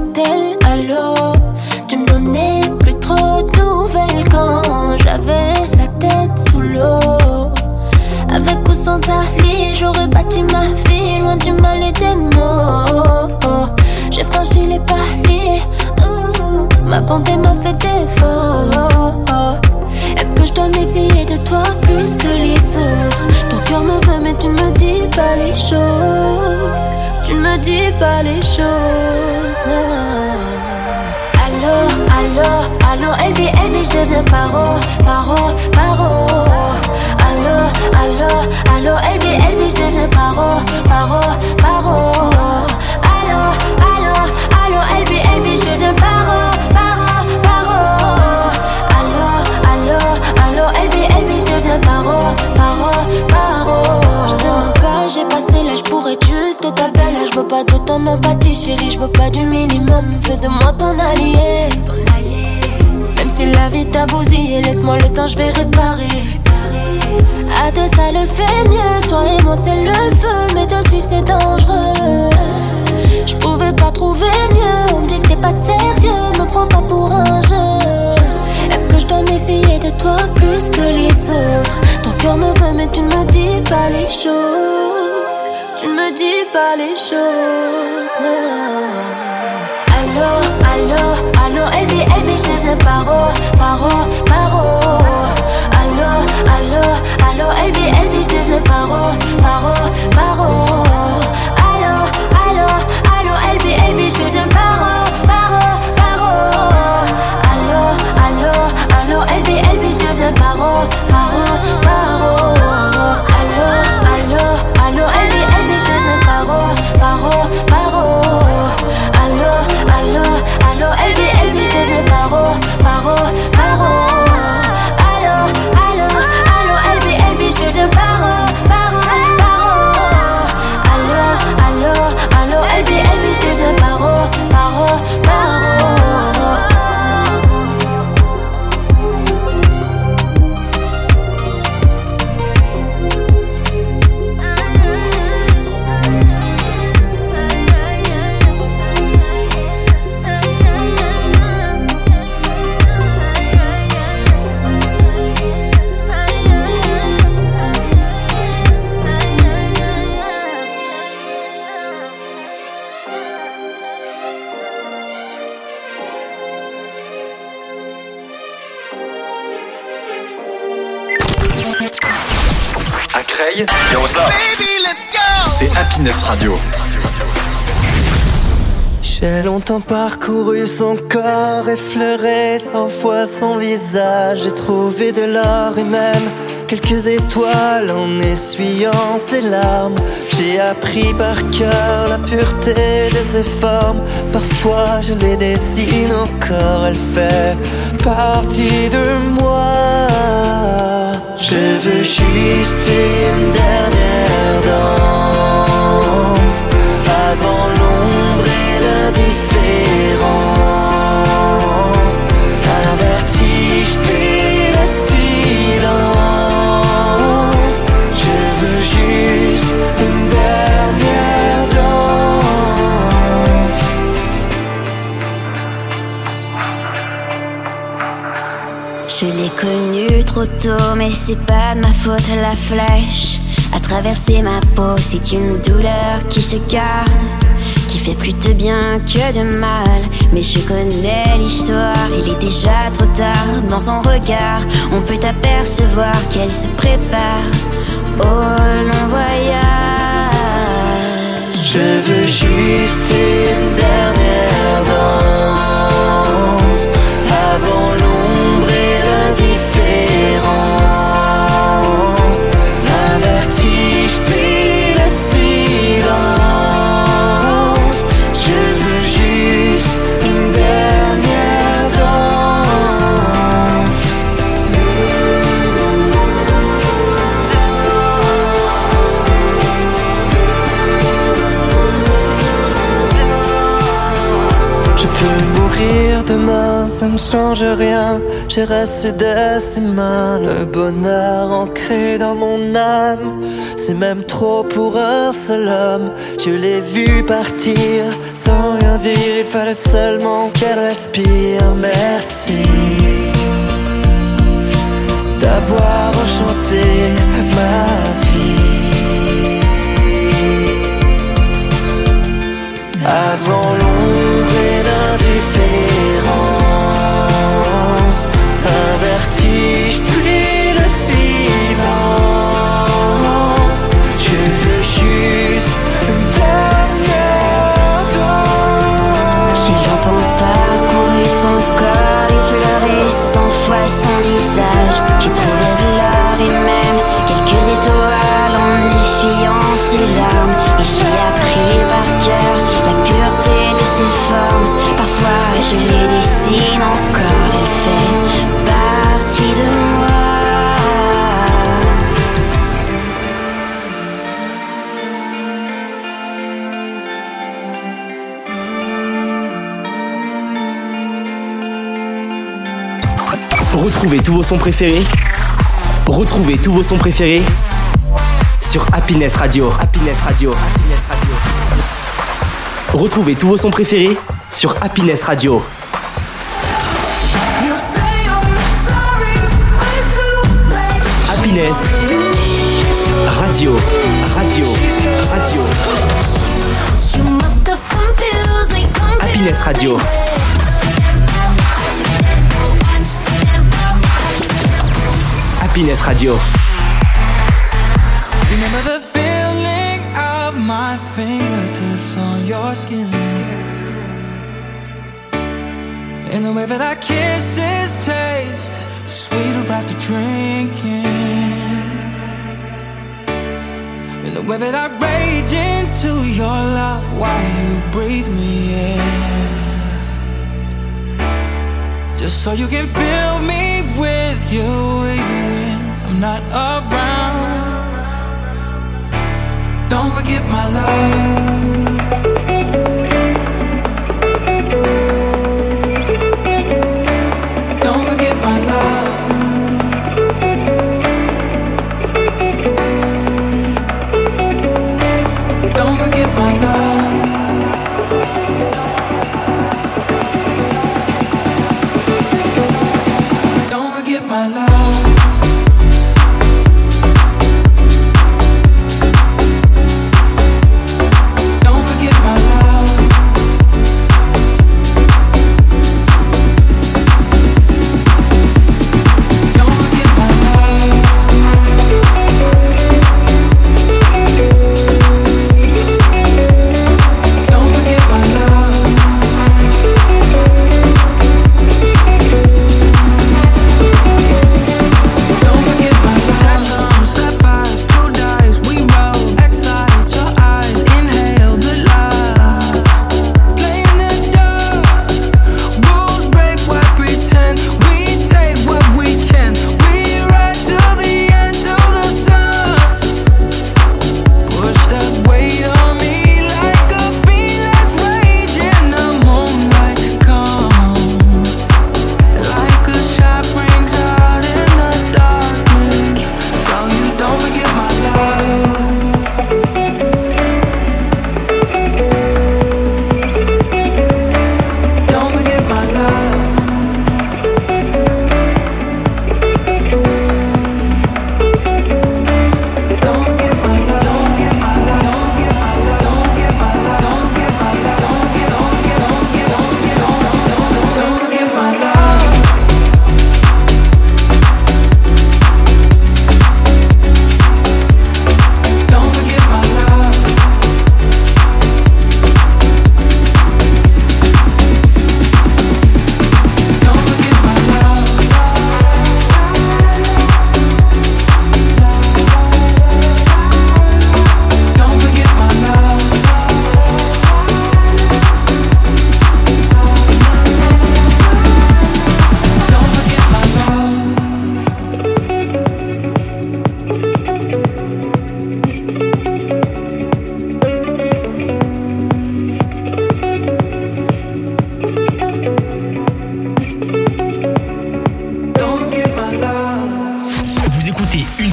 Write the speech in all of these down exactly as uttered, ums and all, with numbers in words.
l'hôtel, allô. Tu me donnais plus trop de nouvelles quand j'avais la tête sous l'eau. Avec ou sans Ali, j'aurais bâti ma vie loin du mal et des mots. J'ai franchi les paliers, ouh, ma bonté m'a fait défaut. Est-ce que je dois méfier de toi plus que les autres? Ton cœur me veut mais tu ne me dis pas les choses. Tu ne me dis pas les choses, non. Allô, allô, allô, L B, L B, je deviens paro, paro, paro. Allô, allô, allô, L B, L B, je deviens paro, paro, paro. Allô, allô, allô, L B, L B, je deviens paro, paro, paro. Allô, allô, allô, L B, L B, je deviens paro, paro, paro. Je te mens pas, j'ai passé l'âge pour être juste ta belle. Je veux pas de ton empathie, chérie, je veux pas du minimum. Fais de moi ton allié, ton allié. Même si la vie t'a bousillé, laisse-moi le temps, je vais réparer. À deux ça le fait mieux, toi et moi c'est le feu. Mais te suivre c'est dangereux. Je pouvais pas trouver mieux, on me dit que t'es pas sérieux. Me prends pas pour un jeu. Est-ce que je dois méfier de toi plus que les autres? Ton cœur me veut mais tu ne me dis pas les choses. Tu ne me dis pas les choses, non. Allô, allô, allô, L B, L B, je deviens paro, paro, paro. Allô, allô, allô, L B, L B, je deviens paro, paro, paro. Allô, allô, allô, L B, L B, je deviens paro, paro, paro. Allô, allô, allô, L B, L B, je deviens paro, paro, paro. Allô, allô, allô, L B, L B, je deviens paro, paro, paro. Allô, allô, allô, L B, L B, je deviens paro, paro, paro. Allô, allô, allô, L B, L B, je deviens paro, paro, paro. Allô, allô, allô, L B, L B, je deviens paro, paro, paro. Creil, yo what's up? Baby, let's go! C'est Happiness Radio. J'ai longtemps parcouru son corps, effleuré cent fois son visage. J'ai trouvé de l'or et même quelques étoiles en essuyant ses larmes. J'ai appris par cœur la pureté de ses formes. Parfois je les dessine encore, elle fait partie de moi. Je veux juste une dernière danse avant l'ombre et l'indifférence. Un vertige puis le silence. Je veux juste une dernière danse. Je l'ai connue trop tôt, mais c'est pas de ma faute. La flèche a traversé ma peau, c'est une douleur qui se garde, qui fait plus de bien que de mal. Mais je connais l'histoire, il est déjà trop tard. Dans son regard, on peut apercevoir qu'elle se prépare au long voyage. Je veux juste une dernière danse avant l'ombre et l'indifférence. Un vertige puis le silence. Je veux juste une dernière danse. Je peux mourir demain, ça ne change rien. J'ai resté de ses mains, le bonheur ancré dans mon âme. C'est même trop pour un seul homme. Je l'ai vu partir sans rien dire, il fallait seulement qu'elle respire. Merci d'avoir enchanté ma vie. Avant l'ombre et l'indifférence, un vertige puis le silence. Je veux juste une dernière danse. J'ai longtemps parcouru son corps, effleuré cent fois son visage. J'ai trouvé de l'or et même quelques étoiles en essuyant ses larmes. Et j'ai appris par cœur la pureté de ses formes. Parfois je les dessine encore, elle fait partie de moi. Retrouvez tous vos sons préférés. Retrouvez tous vos sons préférés sur Happiness Radio. Happiness Radio. Happiness Radio. Retrouvez tous vos sons préférés sur Happiness Radio. Happiness Radio. Radio. Radio. Happiness Radio. Happiness Radio. Remember the feeling of my fingertips on your skin, and the way that our kisses taste sweeter after drinking, and the way that I rage into your love while you breathe me in, just so you can fill me with you even when I'm not around. Don't forget my love. Don't forget my love. Don't forget my love. Don't forget my love.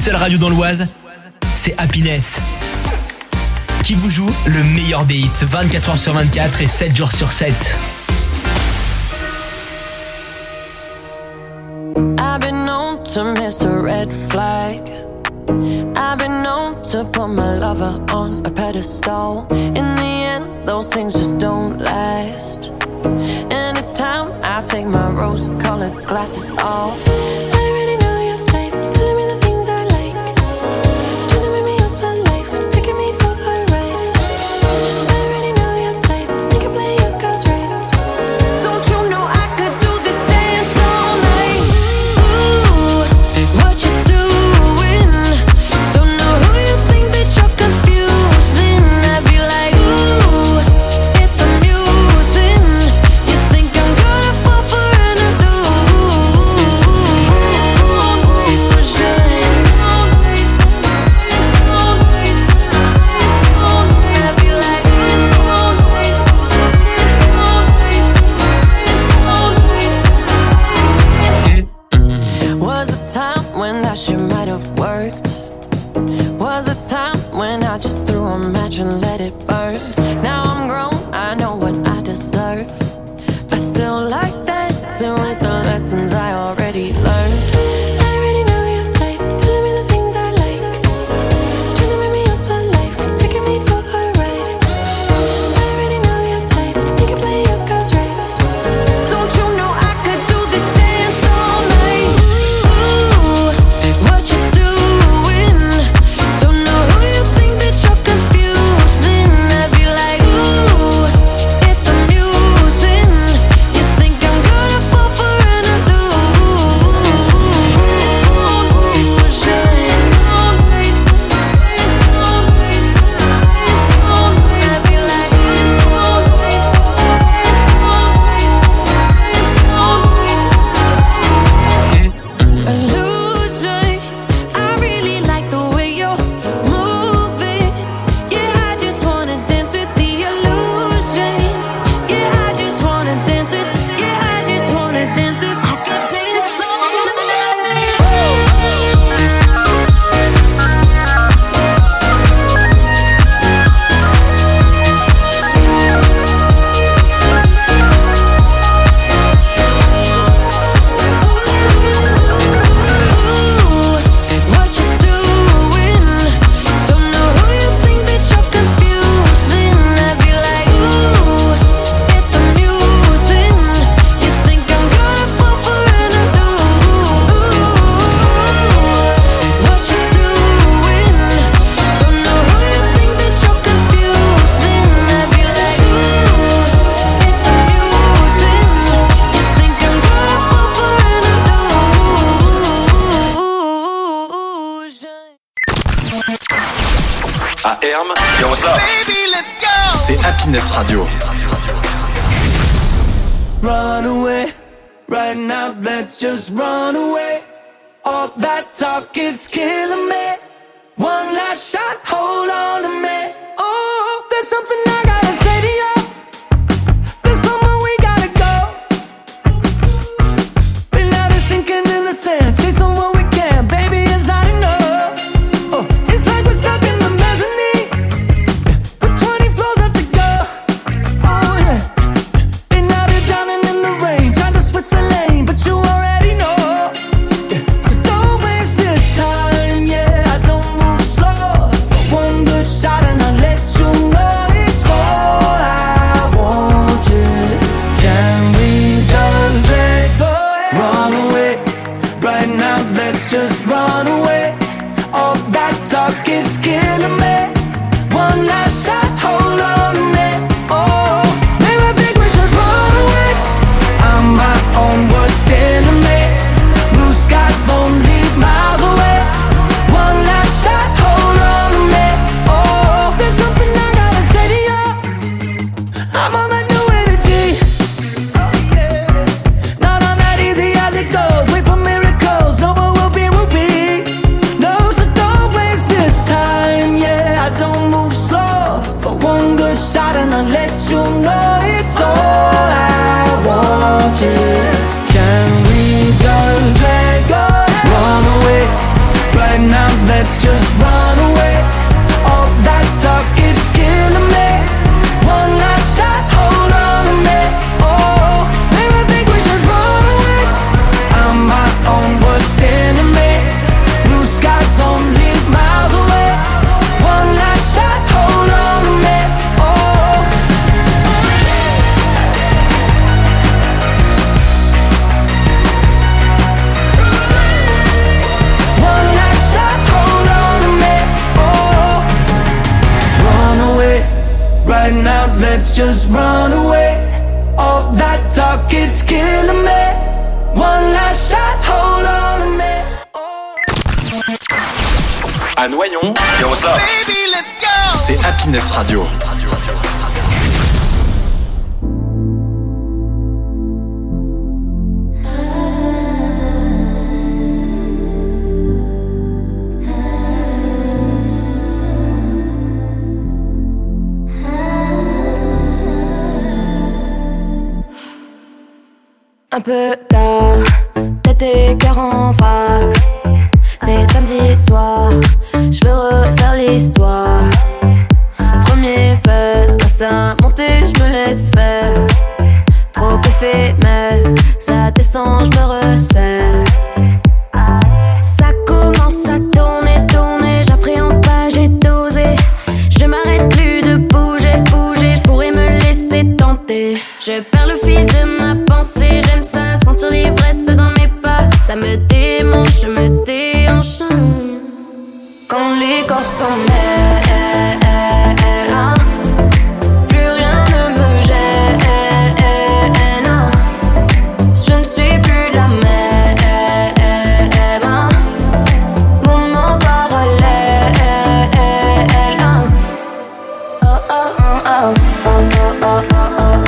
seule radio dans l'Oise, c'est Happiness, qui vous joue le meilleur des hits vingt-quatre heures sur vingt-quatre et sept jours sur sept. I've been known to miss a red flag. I've been known to put my lover on a pedestal. In the end, those things just don't last. And it's time I take my rose-colored glasses off. I already know your type, telling me the things I like. Trying to make me yours for life, taking me for a ride. I already know your type, you can play your cards right. Don't you know I could do this dance all night? Ooh, what you doing? Don't know who you think that you're confusing. I'd be like, ooh, it's amusing. You think I'm gonna fall for an illusion. I'd be like, was a time when that shit might have worked. Was a time when I just threw a match and let it burn. Now I'm grown, I know what I deserve. I still like dancing with the lessons I already learned. I already know your type, telling me the things I like. Trying to make me yours for life, taking me for a ride. I already know your type, you can play your cards right. Don't you know I could do this dance all night? Ooh, what you doing? Don't know who you think that you're confusing. I'd be like, ooh, it's amusing. You think I'm gonna fall for an illusion. I'd be like, illusion. I really like the way you're moving. Yeah, I just wanna dance with the illusion. Yeah, I just wanna dance with. Yeah, I just wanna dance with. I could dance all night. Ooh, what you doing? Don't know who you think that you're confusing. I'd be like, ooh, it's amusing. You think I'm gonna fall for an illusion. What you doing? Don't know who you think that you're confusing. I'd be like, ooh, it's amusing. You think I'm gonna fall for an illusion. À Herm, yo what's up? C'est Happiness Radio. Run away, right now, let's just run away. All that talk is killing me. One last shot, hold on to me. Oh, there's something I gotta say to you. There's somewhere we gotta go. Been out of sinking in the sand, chasing what we can, baby, it's not enough. Oh, it's like we're stuck in the mezzanine, with twenty floors left to go. Oh yeah. Been out here drowning in the rain, trying to switch the lane, but you already know. Yeah. So don't waste this time, yeah. I don't move slow. One good shot and I'll let you know it's all. just run away. All that talk, it's killing me. One last shot, hold on to me. À Noyon, yo what's up? Baby, let's go. C'est Happiness Radio. Un peu tard, tête et cœur en vrac. C'est samedi soir, je veux refaire l'histoire. Premier verre, laisse à monter, je me laisse faire. Trop éphémère, ça descend, je me resserre. Ça commence à tourner, tourner, j'appréhende pas, j'ai dosé. Je m'arrête plus de bouger, bouger, je pourrais me laisser tenter. Je perds le fil de ma pensée, j'aime ça, sentir l'ivresse dans mes pas. Ça me démange, je me déhanche. Quand les corps s'en mêlent, hein, plus rien ne me gêne. Je ne suis plus la même, hein, moment parallèle, hein. Oh oh oh oh oh oh oh oh.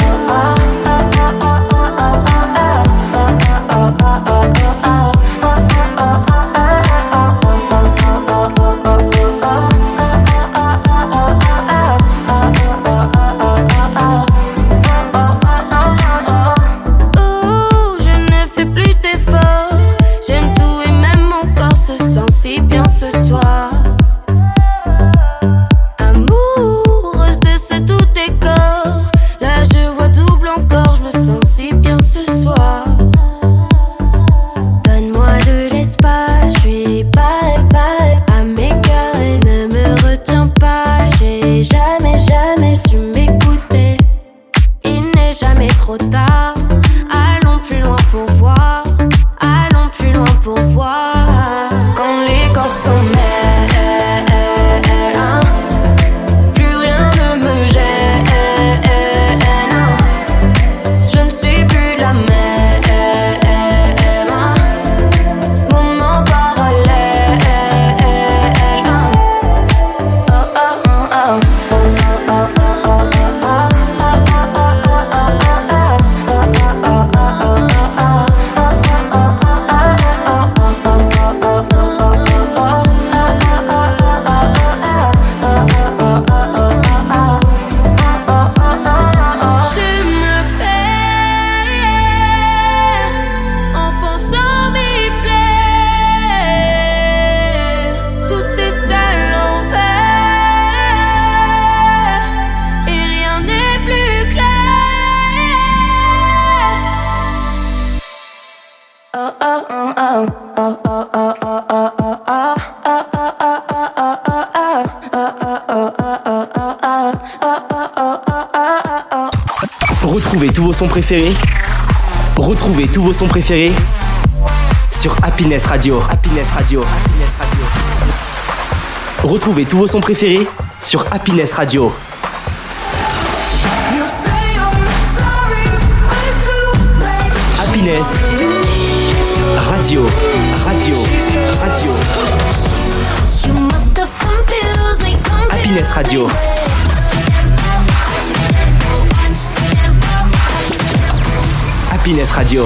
Retrouvez tous vos sons préférés. Retrouvez tous vos sons préférés sur Happiness Radio. Happiness Radio. Happiness Radio. Retrouvez tous vos sons préférés sur Happiness Radio. Happiness Radio. Radio. Radio. Happiness Radio. Happiness Radio.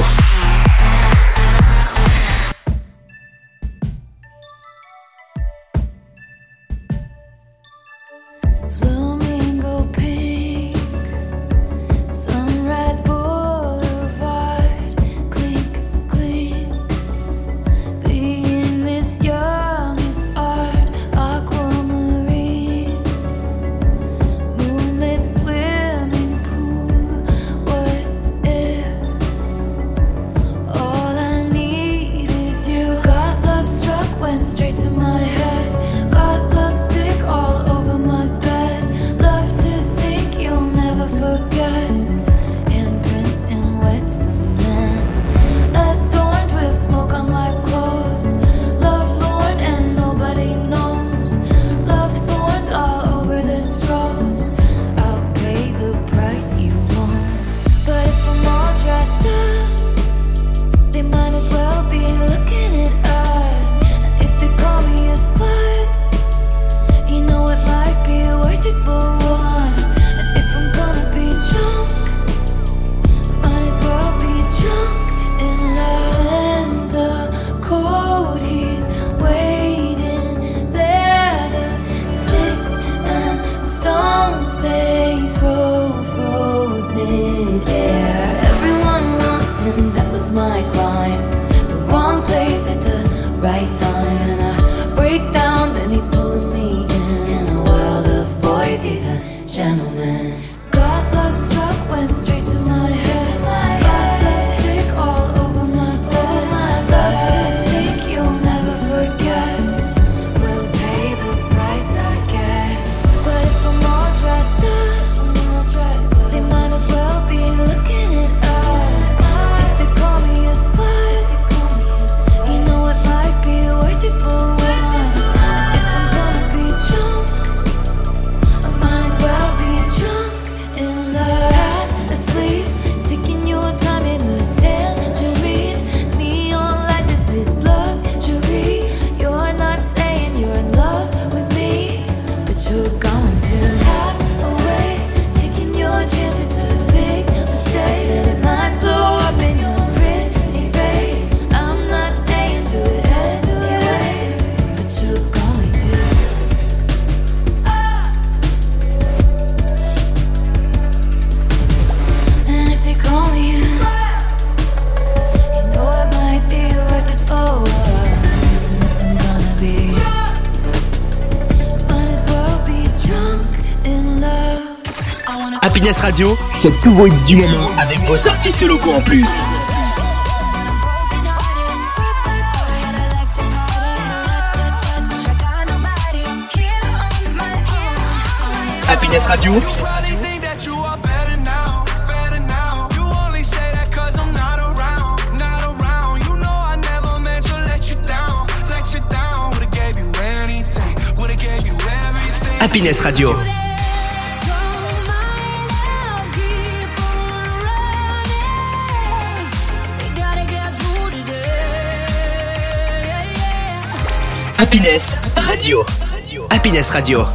Happiness Radio, c'est tous vos hits du moment avec vos artistes locaux en plus. Happiness Radio. Happiness Radio. Happiness Radio. Happiness Radio.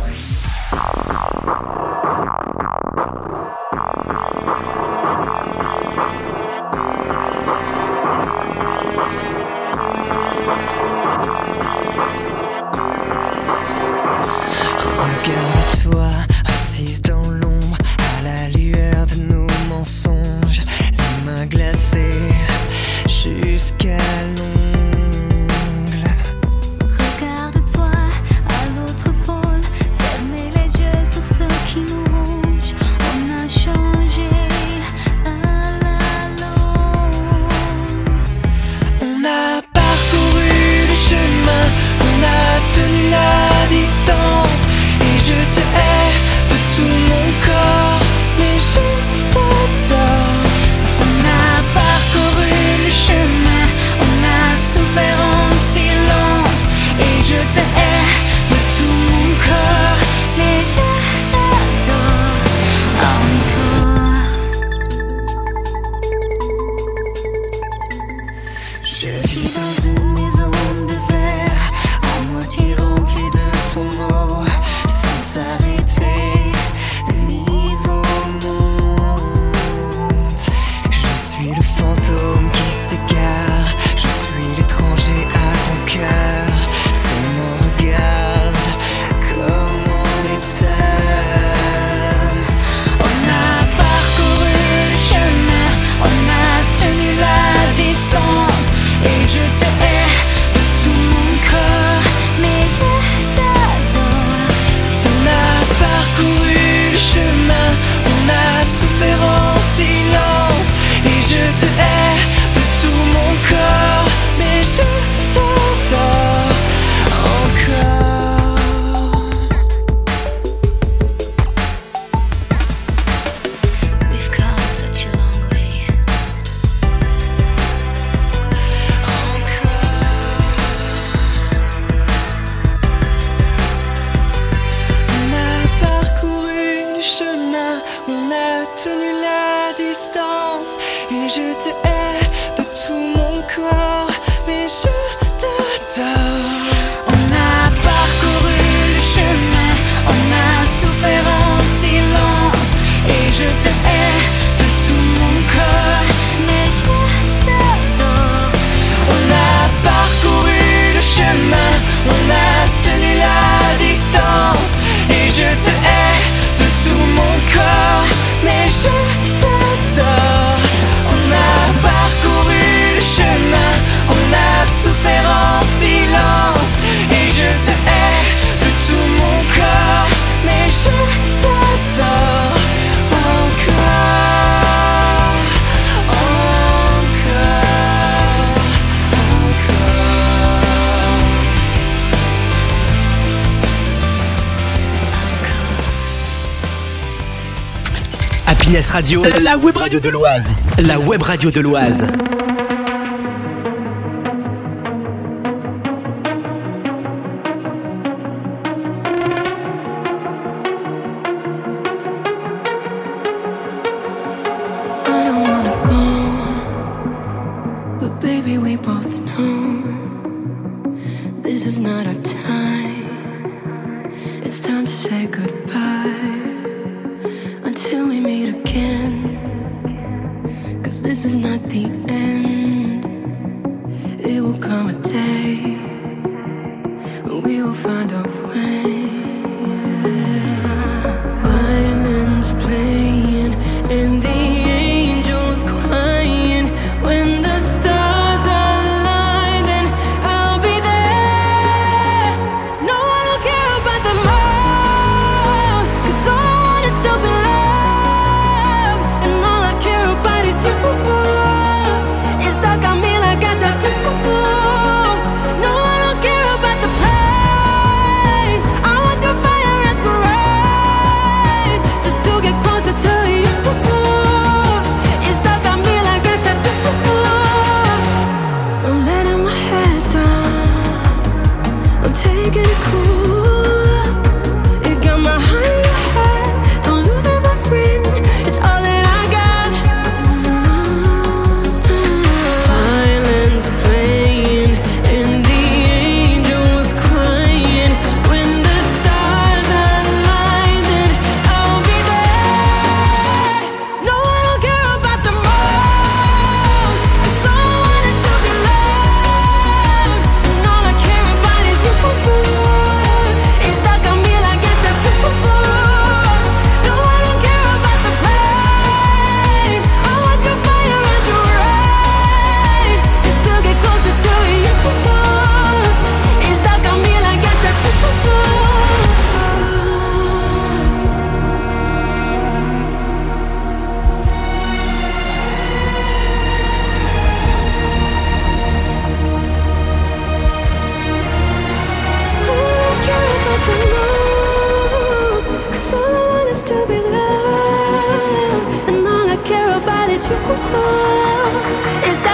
Regarde-toi, assise dans l'ombre, à la lueur de nos mensonges, les mains glacées jusqu'à l'ongle. Regarde-toi à l'autre pôle, fermez les yeux sur ce qui nous ronge. On a changé à la longue. On a parcouru le chemin, on a tenu la distance. Et je te hais de tout mon corps, mais je t'adore. On a parcouru le chemin, on a souffert en silence. Et je te hais de tout mon corps, mais je t'adore encore. Je vis dans une maison de verre, à moitié remplie de ton mot, sans s'arrêter, le niveau monte. Je suis le fantôme qui s'égare, je suis l'étranger à ton cœur. Seulement regarde comme on est seul. On a parcouru le chemin, on a tenu la distance. Et je te hais de tout mon corps, mais je t'adore. On a parcouru le chemin, on a souffert en silence. Et je te hais de tout mon corps, mais je t'adore encore. We've come such a long way. On a parcouru le chemin, on a tenu la distance. Et je te hais de tout mon corps, mais je t'adore. On a parcouru le chemin, on a souffert en silence. Et je te hais de tout mon corps, mais je t'adore. On a parcouru le chemin, on a tenu la distance. Et je te hais de tout mon corps, mais je t'adore. On a parcouru le chemin, on a souffert en silence. Et je te hais de tout mon corps, mais je t'adore encore, encore, Happiness Radio, la web radio de l'Oise. La web radio de l'Oise. I don't wanna go, but baby, we both know this is not our time. It's time to say goodbye until we meet again. 'Cause this is not the end. It will come a day when we will find a way. Violins playing and the angels crying. When the stars align, then I'll be there. No one will care about the more, 'cause all I want is to be loved.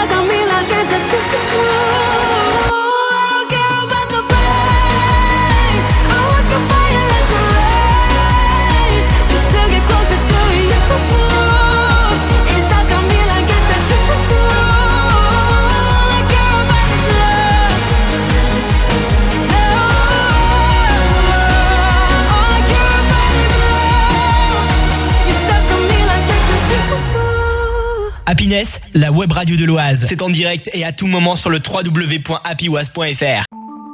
stuck on me like a tattoo. I don't care about the pain. I want the fire like the rain, just to get closer to you. It's stuck on me like a tattoo. All I care about is love. All I care about is love. You're stuck on me like a tattoo. Happiness, la web radio de l'Oise. C'est en direct et à tout moment sur le w w w point happy oise point f r.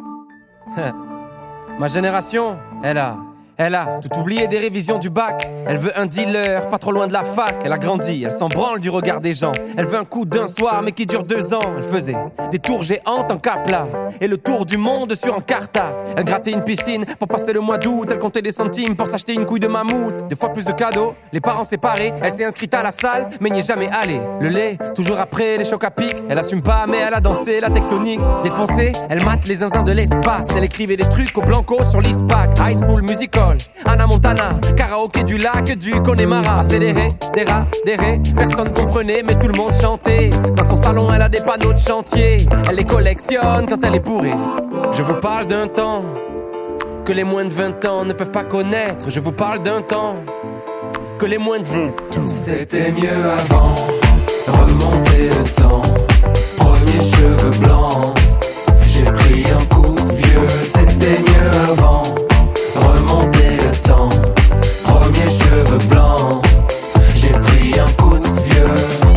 Ma génération, elle a, elle a tout oublié des révisions du bac. Elle veut un dealer, pas trop loin de la fac. Elle a grandi, elle s'en branle du regard des gens. Elle veut un coup d'un soir, mais qui dure deux ans. Elle faisait des tours géantes en Capla et le tour du monde sur Encarta. Elle grattait une piscine pour passer le mois d'août. Elle comptait des centimes pour s'acheter une couille de mammouth. Deux fois plus de cadeaux, les parents séparés. Elle s'est inscrite à la salle, mais n'y est jamais allée. Le lait, toujours après les chocs à pic. Elle assume pas, mais elle a dansé la tectonique. Défoncée, elle mate les zinzins de l'espace. Elle écrivait des trucs au blanco sur l'ISPAC. High School Musical, Anna Montana, karaoké du lac du Connemara. Accéléré, des rats, des rés, personne comprenait, mais tout le monde chantait. Dans son salon, elle a des panneaux de chantier. Elle les collectionne quand elle est bourrée. Je vous parle d'un temps que les moins de vingt ans ne peuvent pas connaître. Je vous parle d'un temps que les moins de vingt. C'était mieux avant, remonter le temps. Premier cheveux blancs, j'ai pris un coup de vieux. C'était mieux avant, remonter le temps. Premier cheveux blancs, j'ai pris un coup de vieux.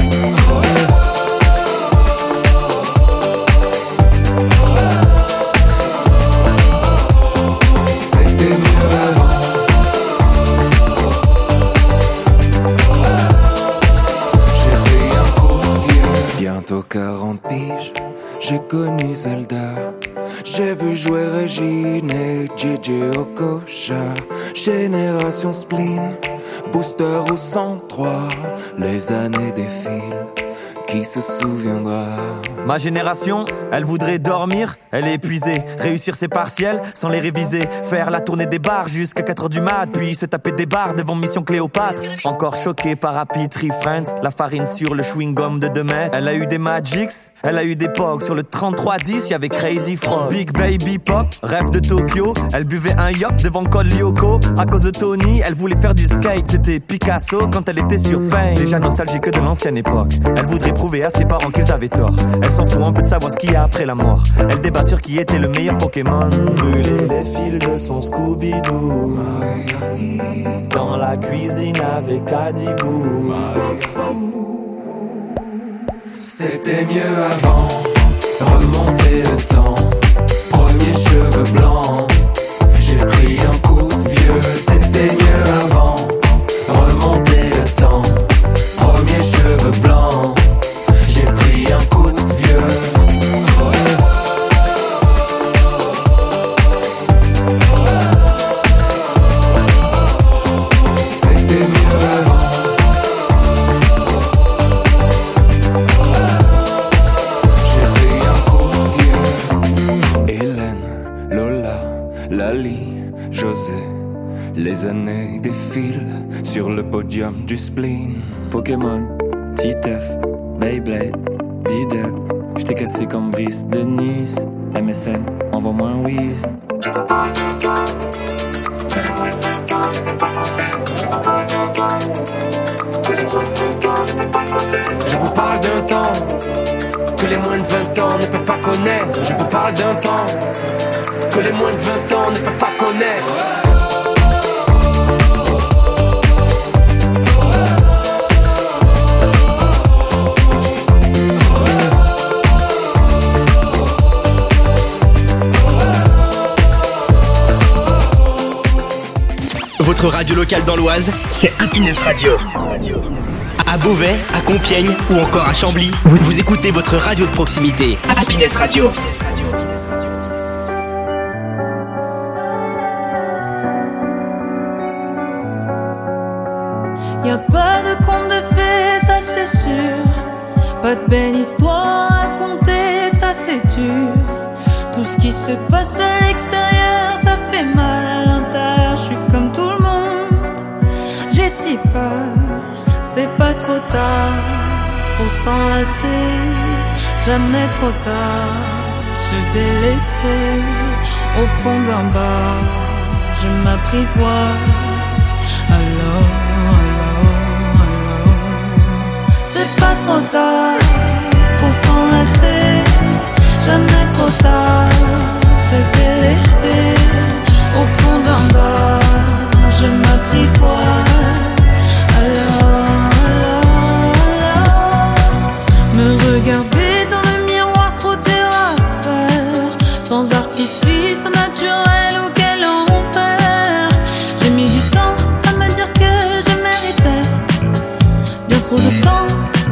C'était mieux avant. J'ai pris un coup de vieux. Bientôt quarante piges, j'ai connu Zelda. J'ai vu jouer Régine et J J Okocha. Génération spleen, booster au cent trois. Les années défilent, qui se souviendra? Ma génération, elle voudrait dormir, elle est épuisée. Réussir ses partiels sans les réviser. Faire la tournée des bars jusqu'à quatre heures du mat. Puis se taper des bars devant Mission Cléopâtre. Encore choquée par Happy Tree Friends. La farine sur le chewing-gum de deux mètres. Elle a eu des Magics, elle a eu des Pogs. Sur le trente-trois dix, y'avait Crazy Frog. Big Baby Pop, rêve de Tokyo. Elle buvait un yacht devant Col Lyoko. À cause de Tony, elle voulait faire du skate. C'était Picasso quand elle était sur Pain. Déjà nostalgique de l'ancienne époque. Elle voudrait prouver à ses parents qu'ils avaient tort. Elle s'en fout un peu de savoir ce qu'il y a après la mort. Elle débat sur qui était le meilleur Pokémon. Brûler les fils de son Scooby-Doo dans la cuisine avec Adibou. C'était mieux avant, remonter le temps. Premier cheveux blancs, j'ai pris un coup de vieux. C'était mieux avant, remonter le temps. Premier cheveux blancs, j'ai pris un coup de vieux. C'était mieux avant. J'ai pris un coup de vieux. Hélène, Lola, Lali, José. Les années défilent sur le podium du spleen. Pokémon, Titeuf, Beyblade, Diddle. J't'ai cassé comme Brice de Nice. M S N, envoie-moi un whiz. Je vous parle d'un temps que les moins de vingt ans ne peuvent pas connaître. Je vous parle d'un temps que les moins de vingt ans ne peuvent pas connaître. Votre radio locale dans l'Oise, c'est Happiness Radio. À Beauvais, à Compiègne ou encore à Chambly, vous, vous écoutez votre radio de proximité, Happiness Radio. Y'a pas de conte de fées, ça c'est sûr. Pas de belle histoire à raconter, ça c'est dur. Tout ce qui se passe à l'extérieur, ça fait mal à l'intérieur. Je suis comme tout le monde, j'ai si peur, c'est pas trop tard pour s'enlacer, jamais trop tard, se délecter au fond d'un bar, je m'apprivoise, alors, alors, alors. C'est pas trop tard pour s'enlacer, jamais trop tard, se délecter au fond d'un bar, je m'apprivoise, alors, alors, alors. Me regarder dans le miroir, trop dur à faire, sans artifice naturel, auquel enfer. J'ai mis du temps à me dire que je méritais bien trop de temps,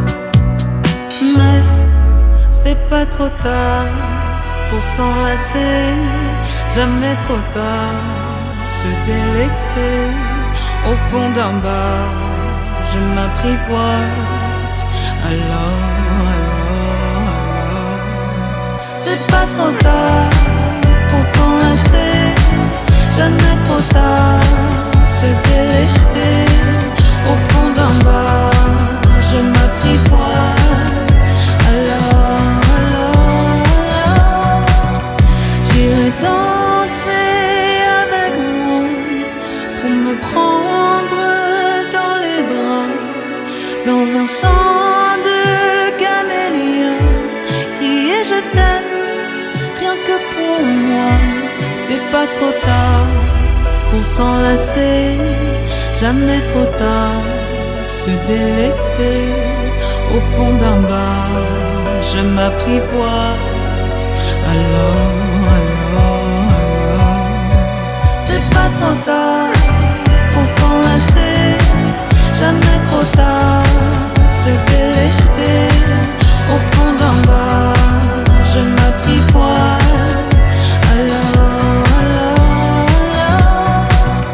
mais c'est pas trop tard pour s'enlacer, jamais trop tard, se délecter au fond d'un bar, je m'apprivoise, alors, alors, alors. C'est pas trop tard pour s'enlacer, jamais trop tard, se délecter au fond d'un bar, je m'apprivoise, alors, alors, alors. J'irai danser avec moi pour me prendre dans les bras, dans un champ de camélias, crier je t'aime, rien que pour moi. C'est pas trop tard pour s'enlacer, jamais trop tard, se délecter au fond d'un bar, je m'apprivoise, alors, alors, alors. C'est pas trop tard pour s'enlacer, jamais trop tard, se délecter au fond d'un bar, je m'apprivoise, alors, alors, alors.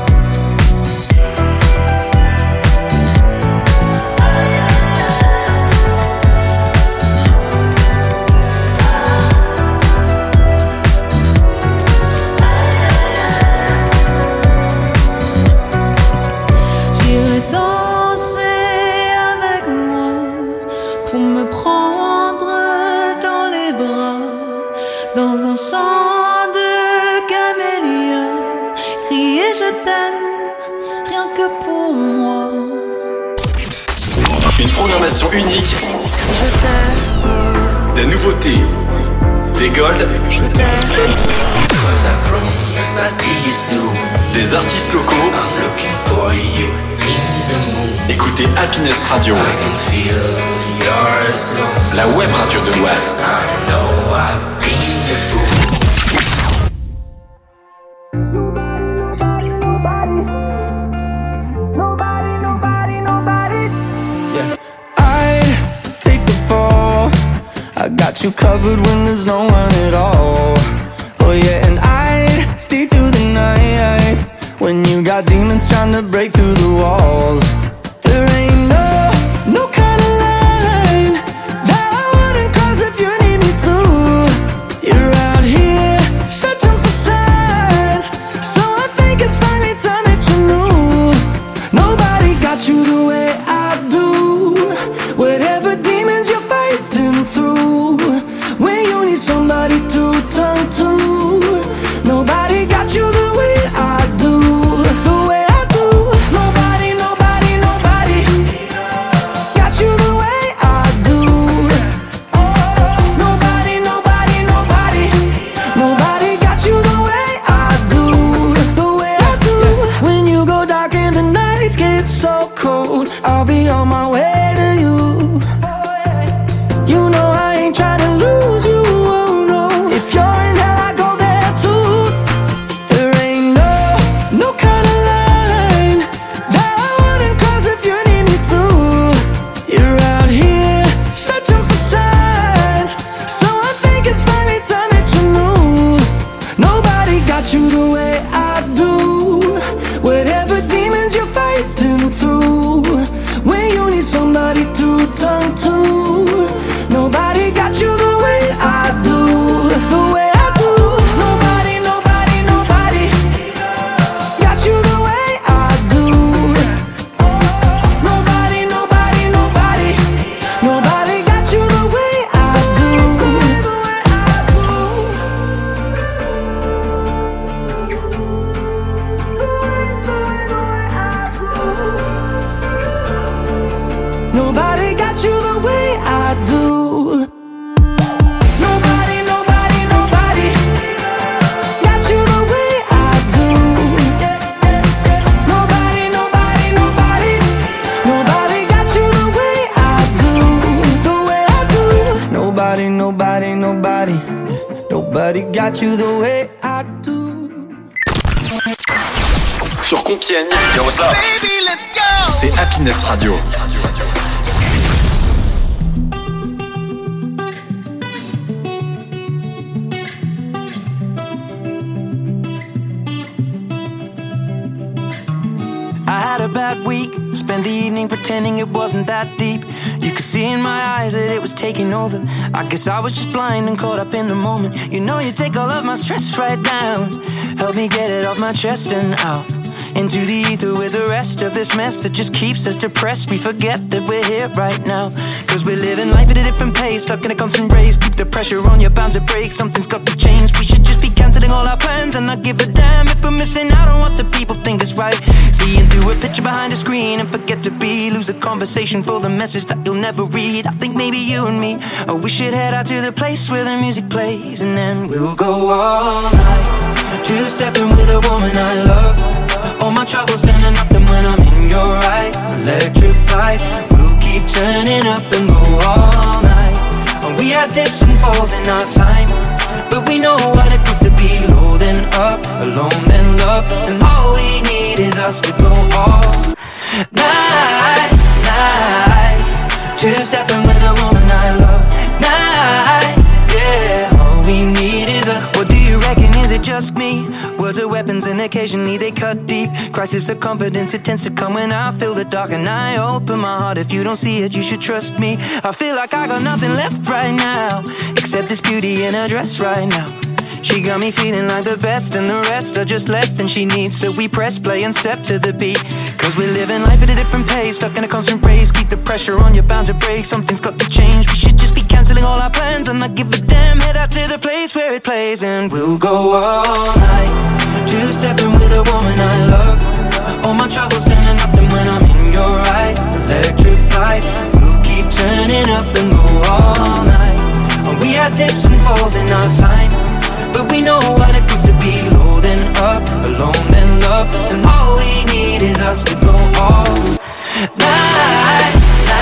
J'irai danser avec moi pour me prendre dans les bras, dans un champ de camélias, crier je t'aime, rien que pour moi. Une programmation unique, des nouveautés, des golds, des artistes locaux. Écoutez Happiness Radio, la web radio de l'Oise. Got you covered when there's no one at all. Oh yeah, and I'd stay through the night when you got demons trying to break through the walls. There ain't no, no kind of line that I wouldn't cross if you need me to. You're out here searching for signs, so I think it's finally time that you knew. Nobody got you the way I do. Whatever demons you're fighting through, when you need somebody to turn to, nobody got you the way I do, the way I do. Nobody, nobody, I do. Nobody, nobody, nobody got you the way I do. Nobody, nobody, nobody, nobody got you the way I do, the way I do. Nobody, nobody, nobody, nobody got you the way I do. Sur Compiègne, yo what's up? Baby, let's go. C'est Happiness Radio. I had a bad week, spent the evening pretending it wasn't that deep. You could see in my eyes that it was taking over. I guess I was just blind and caught up in the moment. You know you take all of my stress right down, help me get it off my chest and out into the ether with the rest of this mess that just keeps us depressed. We forget that we're here right now, cause we're living life at a different pace, stuck in a constant race. Keep the pressure on, you're bound to break. Something's got to change. We should just be cancelling all our plans and not give a damn if we're missing out on what the people think is right. Seeing through a picture behind a screen and forget to be, lose the conversation for the message that you'll never read. I think maybe you and me, oh, we should head out to the place where the music plays, and then we'll go all night, two-stepping with a woman I love. All my troubles turning up, and when I'm in your eyes, electrified. We'll keep turning up and go all night. And we had dips and falls in our time, but we know what it feels to be low then up, alone then love. And all we need is us to go all night, night, two-stepping with a woman I love. Night, yeah, all we need is us. What do you reckon, is it just me? Words are weapons and occasionally they cut deep. Crisis of confidence, it tends to come when I feel the dark and I open my heart. If you don't see it, you should trust me. I feel like I got nothing left right now except this beauty in her dress right now. She got me feeling like the best, and the rest are just less than she needs. So we press play and step to the beat, cause we're living life at a different pace, stuck in a constant race. Keep the pressure on, you're bound to break. Something's got to change. We should just be cancelling all our plans and not give a damn. Head out to the place where it plays, and we'll go all night, two-stepping with a woman I love. All my troubles turning up, and when I'm in your eyes, electrified. We'll keep turning up and go all night. And we had dips and falls in our time, but we know what it feels to be low then up, alone then love. And all we need is us to go all night,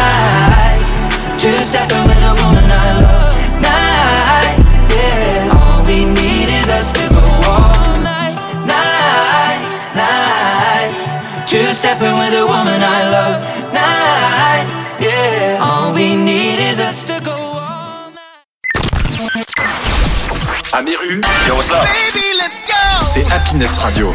night, two-stepping with a woman I love. Night, yeah, all we need is us to go all night, night, night, two-stepping with a woman I love. Night, yeah, all we need is us to go all night. À Méru, yo what's up? Baby, let's go. C'est Happiness Radio.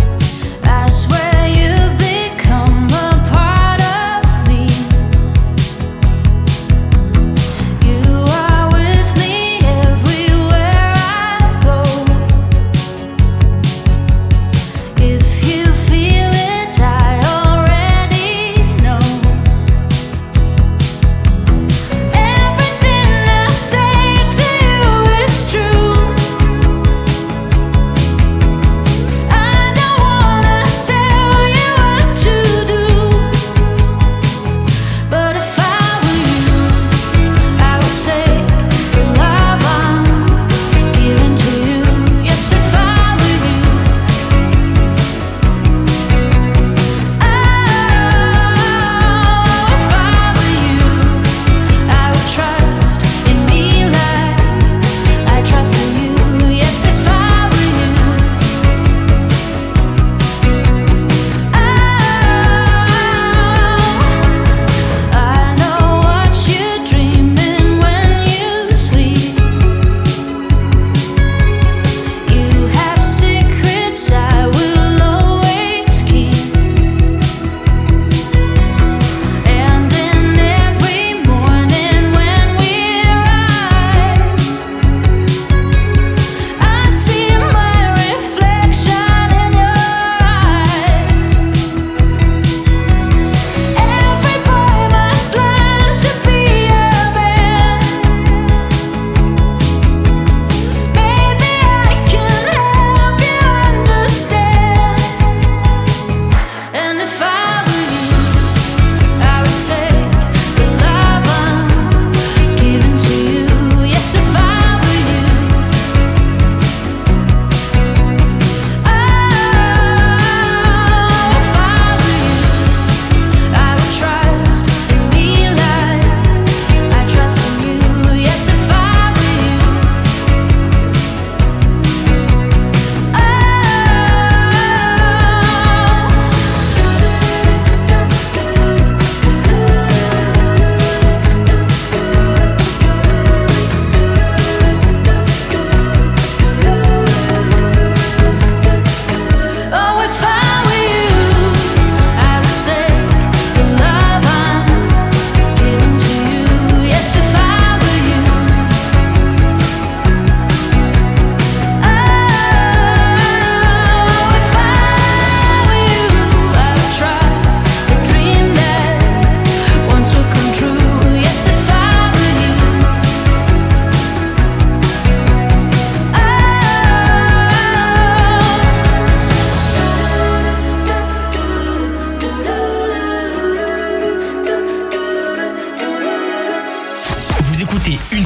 I swear you've become a part of me.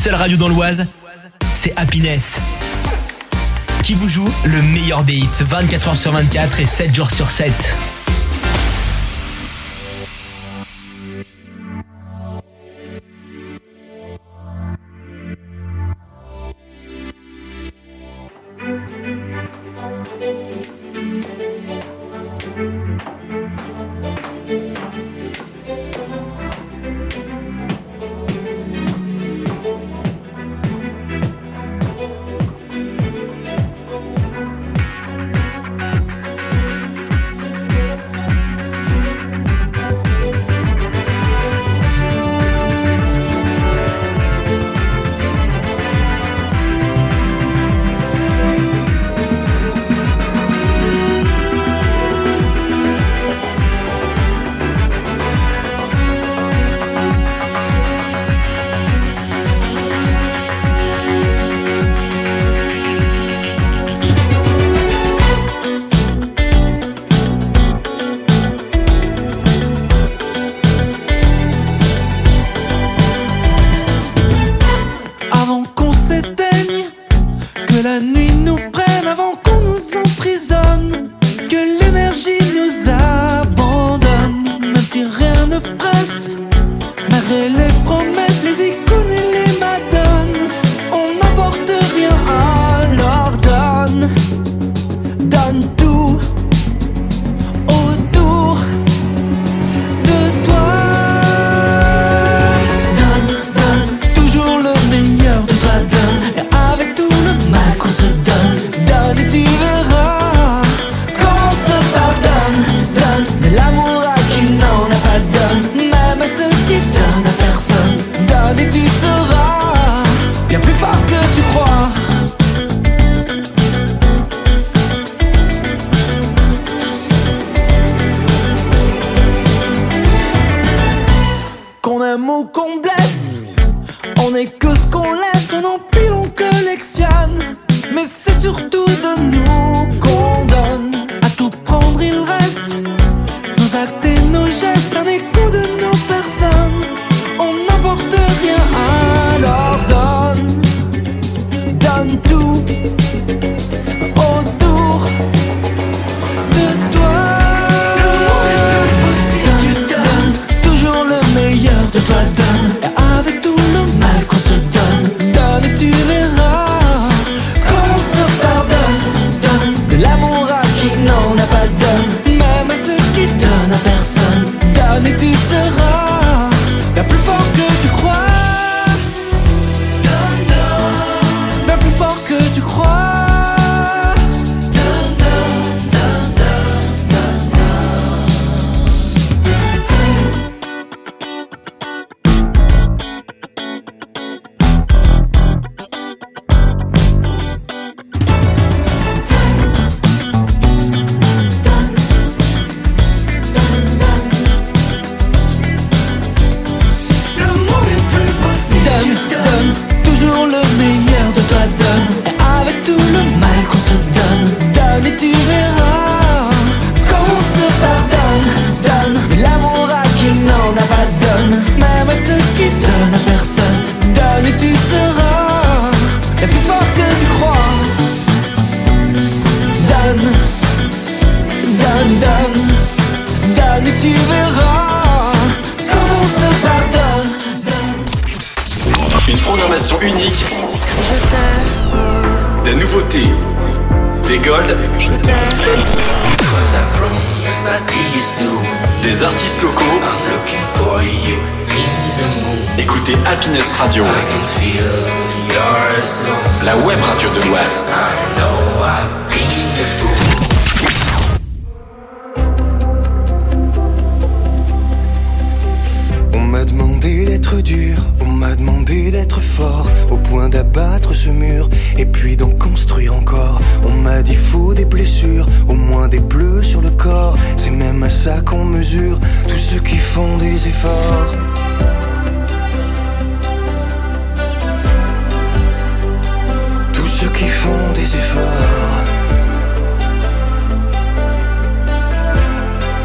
seule radio dans l'Oise, c'est Happiness. Qui vous joue le meilleur des hits vingt-quatre heures sur vingt-quatre et sept jours sur sept.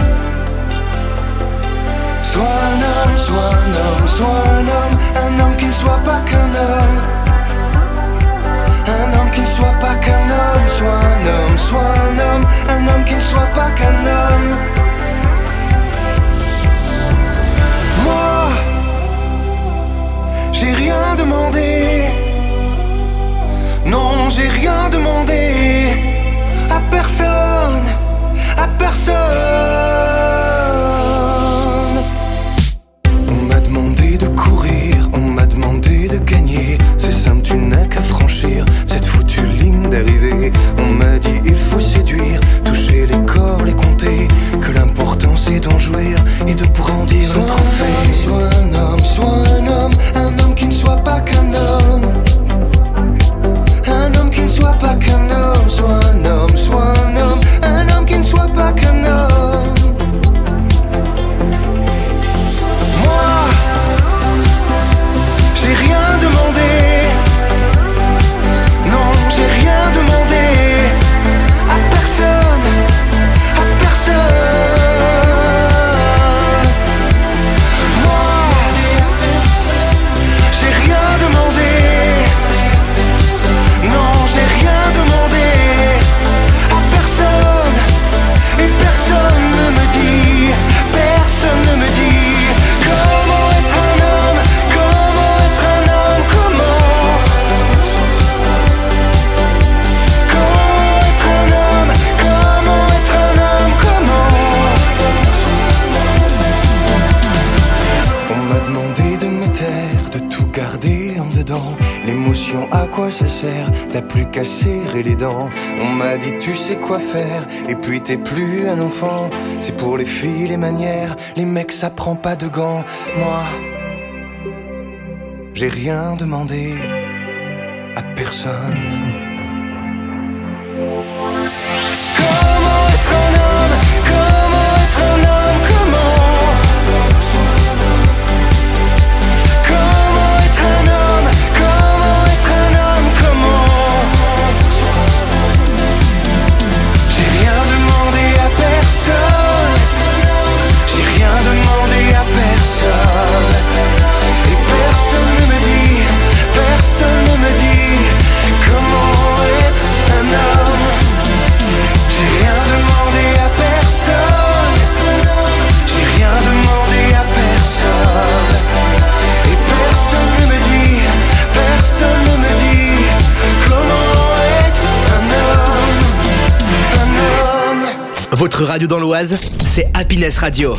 Sois un homme, sois un homme, sois un homme, un homme qui ne soit pas qu'un homme. Un homme qui ne soit pas qu'un homme. Soit un homme, soit un homme. Un homme qui ne soit pas qu'un homme. Moi, j'ai rien demandé. Non, j'ai rien demandé. À personne, à personne. On m'a demandé de courir, on m'a demandé de gagner. C'est simple, tu n'as qu'à franchir cette foutue ligne d'arrivée. On m'a dit il faut séduire, toucher les corps, les compter. Que l'important c'est d'en jouir et de brandir le trophée. Soit un homme, soit un homme, un homme qui ne soit pas qu'un homme. Un homme qui ne soit pas qu'un homme. Soit un homme, soit un homme, un homme qui ne soit pas qu'un homme. Moi, j'ai rien demandé. Non, j'ai rien demandé. À personne, à personne. Moi, j'ai rien demandé. Non, j'ai rien demandé. À personne. Et personne ne me dit, personne ne me dit comment être un homme, comment être un homme, comment. Comment être un homme, comment être un homme, comment. On m'a demandé de me taire, de tout garder en dedans. L'émotion, à quoi ça sert? T'as plus qu'à serrer les dents. On m'a dit tu sais quoi faire, et puis t'es plus un enfant. C'est pour les filles les manières, les mecs ça prend pas de gants. Moi, j'ai rien demandé à personne. Comment être un homme, comment être un homme, comment. Comment être un homme, comment être un homme, comment. J'ai rien demandé à personne. J'ai rien demandé à personne. Et personne ne me dit, personne ne me dit comment être un homme. J'ai rien demandé à personne. J'ai rien demandé à personne. Et personne ne me dit, personne ne me dit comment être un homme, un homme. Votre radio dans l'Oise, c'est Happiness Radio.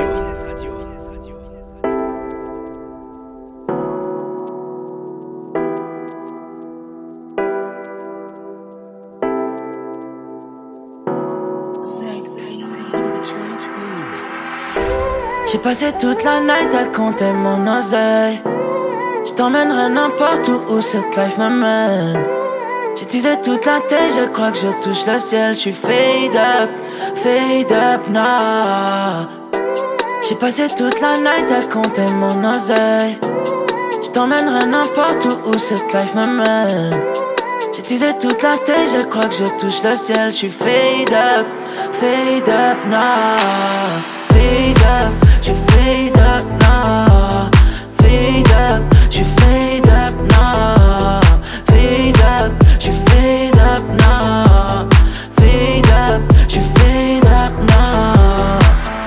J'ai passé toute la night à compter mon oseille. Je t'emmènerai n'importe où où cette life m'amène. J'ai teasé toute la tête, je crois que je touche le ciel. Je suis fade up, fade up now. J'ai passé toute la night à compter mon oseille. Je t'emmènerai n'importe où où cette life m'amène. J'ai teasé toute la tête, je crois que je touche le ciel. Je suis fade up, fade up now. Fade up, je fade up now. Fade up, je fade up now. Fade up, je fade up now. Fade up, je fade up now.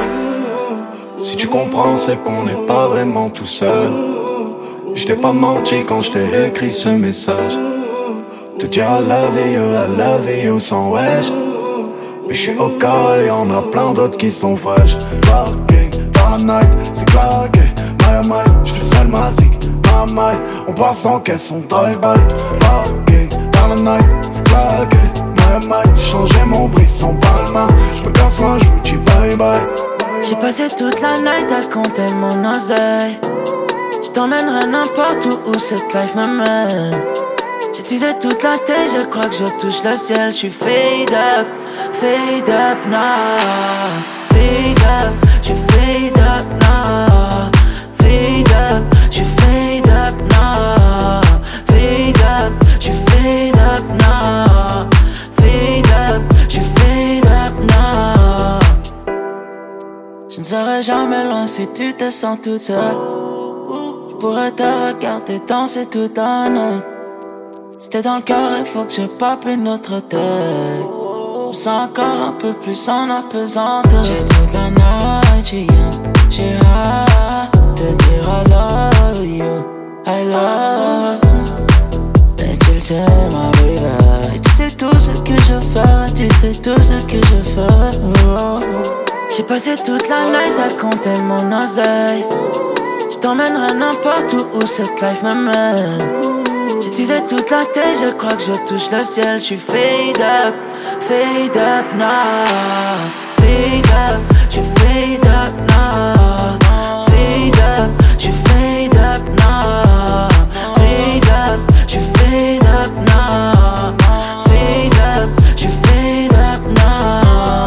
Si tu comprends, c'est qu'on n'est pas vraiment tout seul. Je t'ai pas menti quand je t'ai écrit ce message. Te dire I love you, I love you sans wesh. Mais j'suis au cas et y'en a plein d'autres qui sont fraîches. Parking dans la night, c'est claqué. My my, j'fais seul ma zik. My my, on passe en caisse, on drive-by. Parking dans la night, c'est claqué. My my, j'ai changé mon brisson par la main. J'me casse loin, j'vous dis bye bye. J'ai passé toute la night à compter mon oseille. J't'emmènerai n'importe où où cette life m'amène. J'ai teasé toute la tête, je crois que je touche le ciel. Je suis fade up, fade up now. Fade up, je fade up now. Fade up, je fade up now. Fade up, je fade up now. Fade up, je fade up now. Je ne serai jamais loin si tu te sens toute seule. pourrais te regarder danser toute la nuit. Si t'es dans le cœur, il faut que je pop une autre tête. Je me sens encore un peu plus en apesanteur. J'ai toute la night, tu viens, j'ai hâte de dire I love you, I love you. Et tu le sais, ma baby. Et tu sais tout ce que je fais, tu sais tout ce que je fais. Oh. J'ai passé toute la night à compter mon oseille. Je t'emmènerai n'importe où où cette life me mène. J'utilisais toute la tête, je crois que je touche le ciel. Je suis fade up, fade up now. Fade up, je fade up now. Fade up, je fade up now. Fade up, je fade up now. Fade up, je fade up now.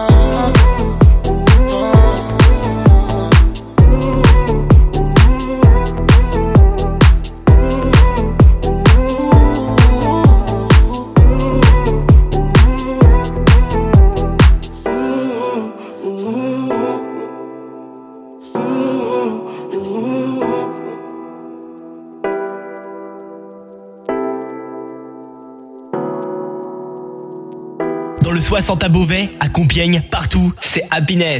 Dans le soixante à Beauvais, à Compiègne, partout, c'est Happiness.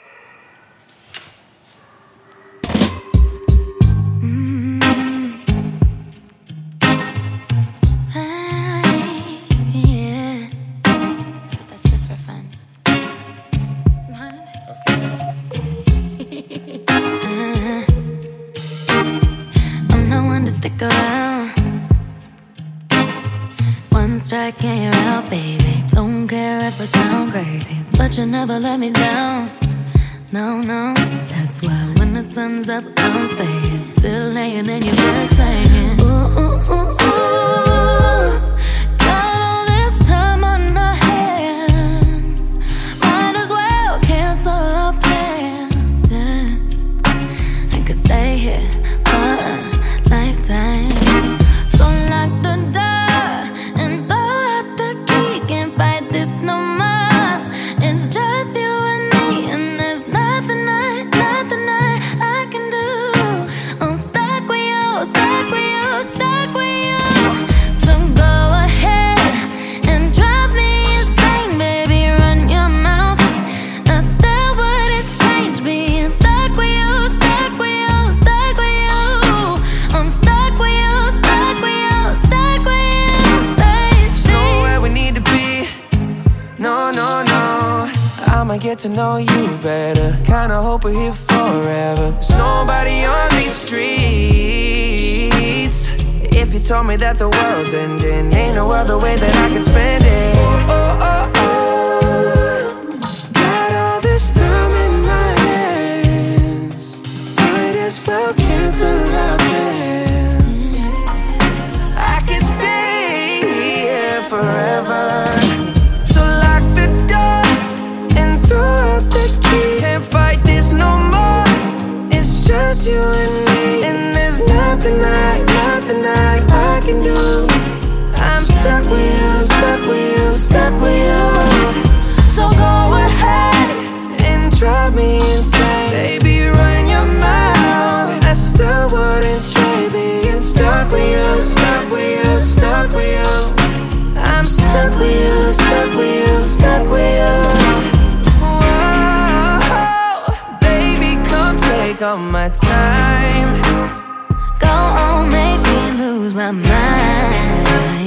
Stick around. One strike and you're out, baby. Don't care if I sound crazy, but you never let me down. No, no, that's why when the sun's up, I'm staying. Still laying in your bed singing. Ooh, ooh, ooh, ooh. Got all this time on our hands. Might as well cancel our plans. Yeah. I could stay here for a lifetime. So lock the door and throw out the key. Can't fight this no more. It's just you and me, and there's nothing I, nothing I, I can do. I'm stuck with you, stuck with you, stuck with you. So go ahead and drive me insane, baby. Run your mouth. I still wouldn't change being stuck with you, stuck with you, stuck with you. I'm stuck with you, stuck with you, stuck with you, baby. There's nowhere we need to be. No, no, no. I'ma get to know you better. Kinda hope we're here forever. There's nobody on these streets. If you told me that the world's ending, ain't no other way that I can spend it. Oh, oh, oh, oh. Got all this time in my hands. Might as well cancel our plans. I can stay here forever. So lock the door and throw out the key. Can't fight this no more. It's just you and me, and there's nothing I, nothing I, I can do. I'm stuck with you, stuck with you, stuck with you. So go ahead and drive me insane, baby. Run your mouth. I still wouldn't trade being stuck with you, stuck with you, stuck with you. I'm stuck with you, stuck with you, stuck with you. Whoa, baby, come take all my time. Go on, make me lose my mind.